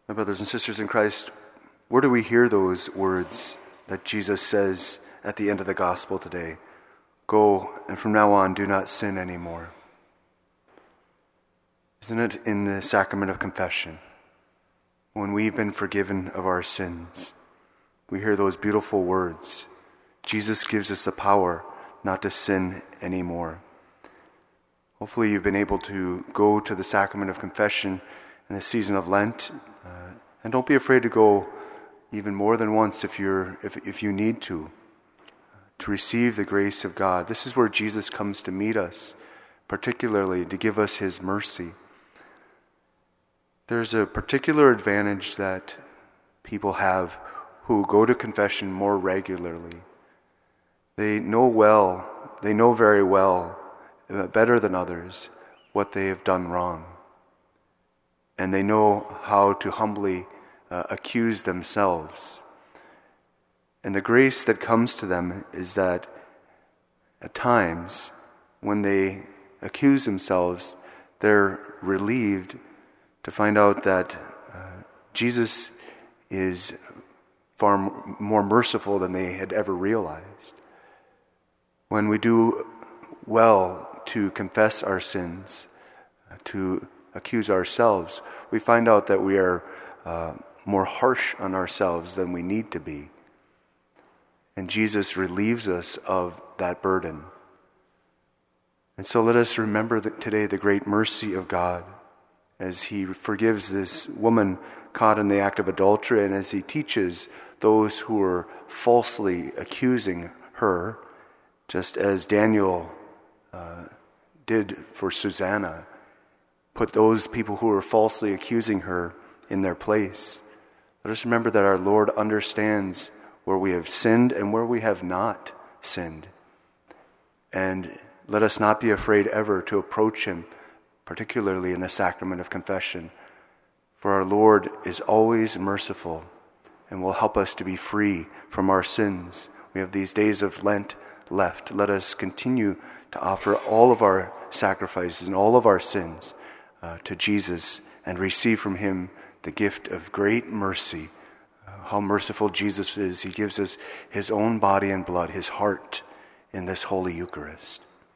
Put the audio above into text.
My brothers and sisters in Christ, where do we hear those words that Jesus says at the end of the gospel today? Go, and from now on, do not sin anymore. Isn't it in the sacrament of confession? When we've been forgiven of our sins, we hear those beautiful words. Jesus gives us the power not to sin anymore. Hopefully you've been able to go to the sacrament of confession in the season of Lent. And don't be afraid to go even more than once if you need to receive the grace of God. This is where Jesus comes to meet us, particularly to give us his mercy. There's a particular advantage that people have who go to confession more regularly. They know very well, better than others, what they have done wrong. And they know how to humbly accuse themselves. And the grace that comes to them is that at times, when they accuse themselves, they're relieved to find out that Jesus is far more merciful than they had ever realized. When we do well to confess our sins, to accuse ourselves, we find out that we are more harsh on ourselves than we need to be. And Jesus relieves us of that burden. And so let us remember today the great mercy of God as he forgives this woman caught in the act of adultery, and as he teaches those who are falsely accusing her, just as Daniel did for Susanna, put those people who were falsely accusing her in their place. Let us remember that our Lord understands where we have sinned and where we have not sinned. And let us not be afraid ever to approach him, particularly in the sacrament of confession. For our Lord is always merciful and will help us to be free from our sins. We have these days of Lent left. Let us continue to offer all of our sacrifices and all of our sins to Jesus and receive from him the gift of great mercy. How merciful Jesus is. He gives us his own body and blood, his heart in this Holy Eucharist.